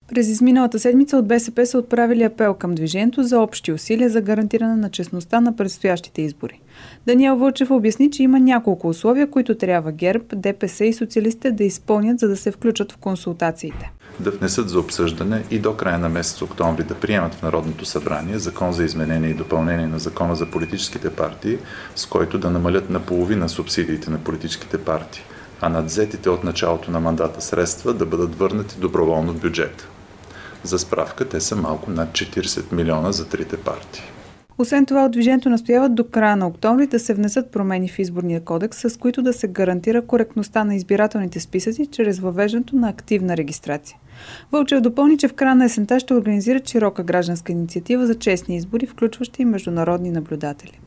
През изминалата седмица от БСП са отправили апел към движението за общи усилия за гарантиране на честността на предстоящите избори. Даниел Вълчев обясни, че има няколко условия, които трябва ГЕРБ, ДПС и социалистите да изпълнят, за да се включат в консултациите. Да внесат за обсъждане и до края на месец октомври да приемат в Народното събрание закон за изменение и допълнение на закона за политическите партии, с който да намалят наполовина субсидиите на политическите партии, а надвзетите от началото на мандата средства да бъдат върнати доброволно в бюджета. За справка, те са малко над 40 милиона за трите партии. Освен това, от движението настояват до края на октомври да се внесат промени в изборния кодекс, с които да се гарантира коректността на избирателните списъци чрез въвеждането на активна регистрация. Вълчев допълни, че в края на есента ще организират широка гражданска инициатива за честни избори, включващи и международни наблюдатели.